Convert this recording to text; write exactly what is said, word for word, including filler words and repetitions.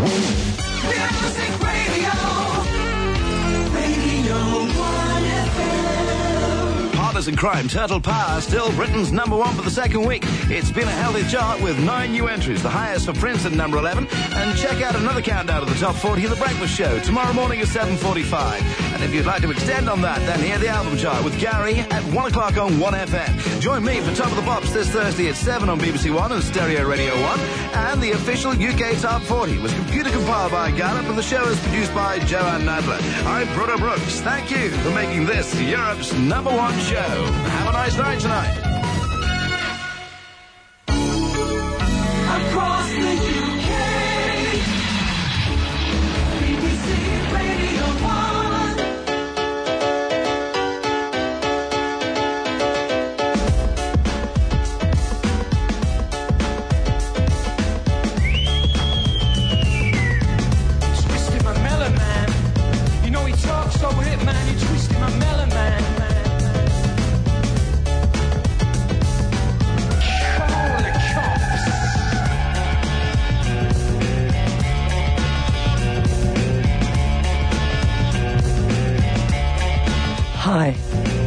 Music Radio, Radio one F M. Partners in Crime, Turtle Power, still Britain's number one for the second week. It's been a healthy chart with nine new entries, the highest for Prince at number eleven. And check out another countdown of the top forty of The Breakfast Show, tomorrow morning at seven forty-five. And if you'd like to extend on that, then hear the album chart with Gary at one o'clock on one F M. Join me for Top of the Pops this Thursday at seven on B B C One and Stereo Radio one. And the official U K Top forty was computer compiled by Gallup, and the show is produced by Joanne Nadler. I'm Bruno Brooks. Thank you for making this Europe's number one show. Have a nice night tonight. Across the U K, B B C Radio one. Twisted my melon, man. You know he talks so hip, man. You twisted my melon, man. Holy cops. Hi,